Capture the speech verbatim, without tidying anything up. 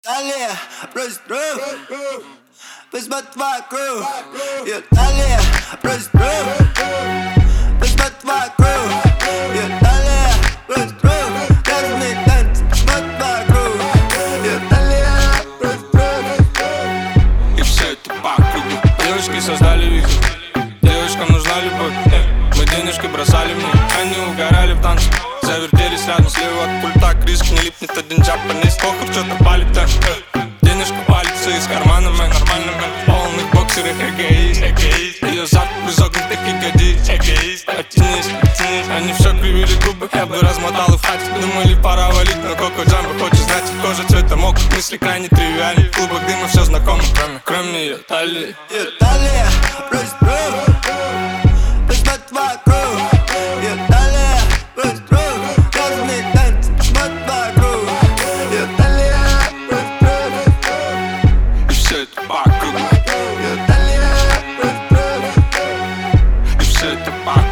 Далее просит рук, возьмет вокруг. И далее просит рук, возьмет вокруг. И далее просит рук, грязный танец, возьмет вокруг. И далее просит рук. И все это по кругу. Девочки создали вихрь, девочкам нужна любовь. Мы денежки бросали мне, они угорали в танце. Завертелись рядом слева от пульта, криск не липнет один джапанец. Похуй, что-то палит так. Денежка палится из кармана, мэн, нормально, мэн. Полных боксерах эгоист, эгоист. Ее зад изогнутых ягодиц, эгоист. Оттянись, оттянись. Они все кривили губы, я бы размотал и в хате. Думали, пора валить, но Коко Джамбо хочет знать. Кожа цвета мокрых, мысли крайне тривиальны. В клубах дыма все знакомо, кроме, кроме ее талии. И далее просит рук, возьмет вокруг. И далее просит рук, грязный танец, возьмет вокруг. И далее просит рук. И все это по кругу. И далее просит рук. И все это по кругу.